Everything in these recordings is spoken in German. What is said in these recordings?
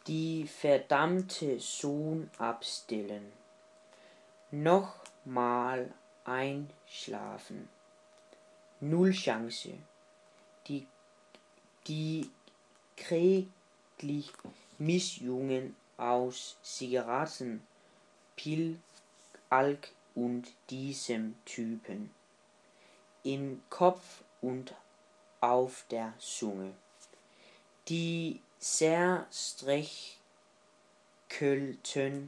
die verdammte Sohn abstellen, nochmal einschlafen. Null Chance. Die kräglich Missjungen aus Zigaretten, Pil, Alk und diesem Typen. Im Kopf und auf der Zunge. Die zerstreckelten,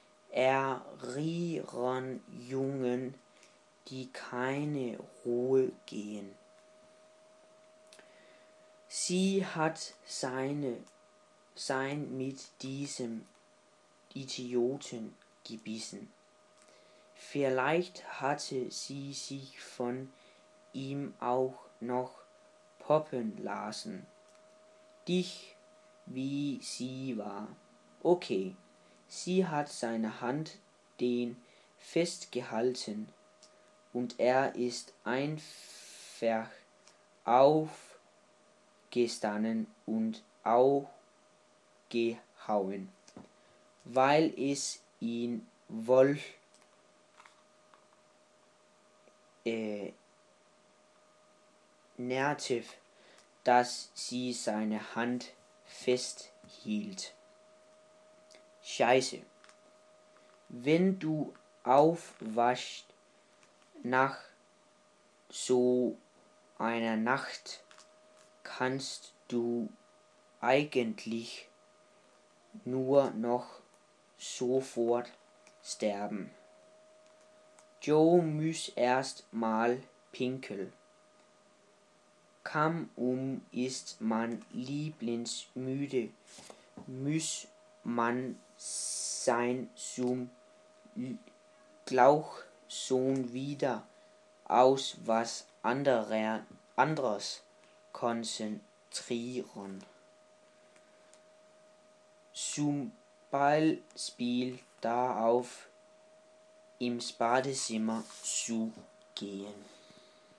errieren Jungen, die keine Ruhe gehen. Sie hat sein mit diesem Idioten gebissen. Vielleicht hatte sie sich von ihm auch noch poppen lassen. Dich, wie sie war. Okay, sie hat seine Hand den festgehalten und er ist einfach aufgestanden und aufgehauen, weil es ihn wohl nervte, dass sie seine Hand festhielt. Scheiße. Wenn du aufwachst nach so einer Nacht, kannst du eigentlich nur noch sofort sterben. Joe muss erst mal pinkeln. Kaum ist man lieblingsmüde, muss man sein zum Glauchsohn wieder aus was anderes konzentrieren. Zum Beispiel darauf, ins Badezimmer zu gehen.